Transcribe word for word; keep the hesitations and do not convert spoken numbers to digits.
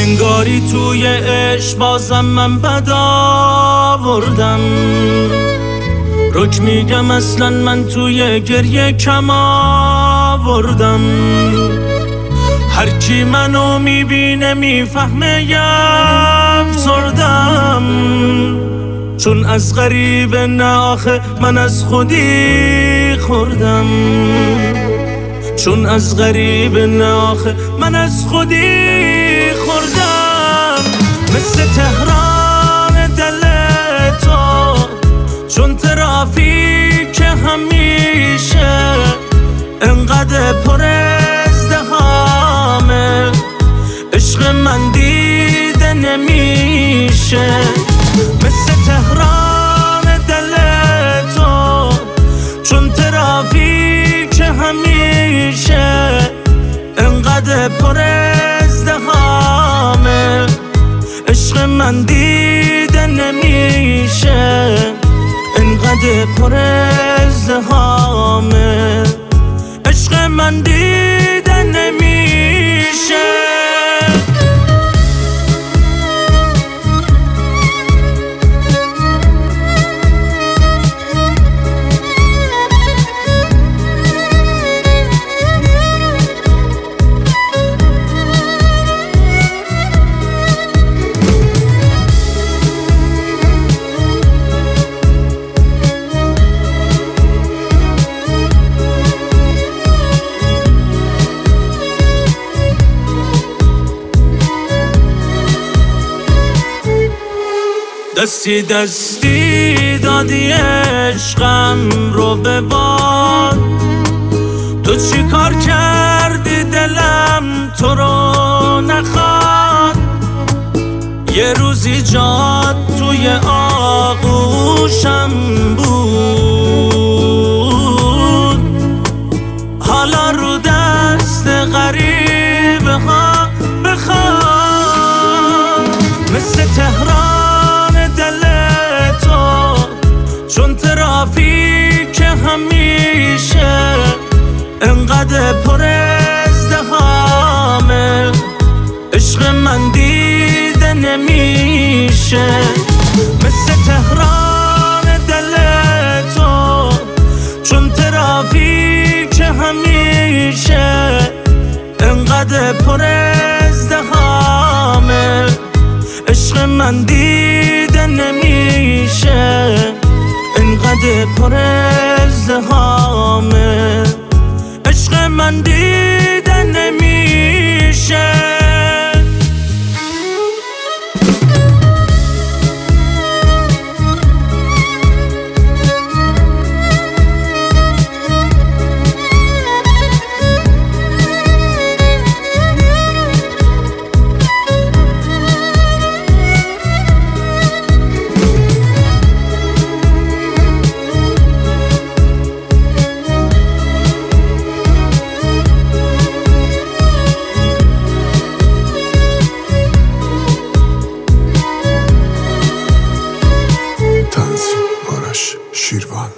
انگاری توی عشق بازم من بد آوردم. رک میگم اصلا من توی گریه کم آوردم. هر کی منو میبینه میفهمه یم سردم. چون از غریب نه آخه من از خودی خوردم. چون از غریب نه آخه من از خودی خوردم. مثل تهران دل تو چون ترافیک همیشه انقدر پر ازدحامه. عشق من دیده نمیشه. مثل تهران دل تو چون ترافیک همیشه انقدر پر ازدحامه. عشق من دیده نمیشه. انقدر پر ازدحامه. عشق من دیده نمیشه. دستی دستی دادی عشقم رو به باد. تو چی کار کردی دلم تو رو نخواد. یه روزی جات توی آغوشم بود. حالا رو دست غریبه ها بخواد. مثل تهران چون ترافیک همیشه انقدر پر ازدحامه. عشق من دیده نمیشه. مثل تهران دل تو چون ترافیک همیشه انقدر پر ازدحامه. عشق من دیده نمیشه. انقدر پر ازدحامه. عشق من دیده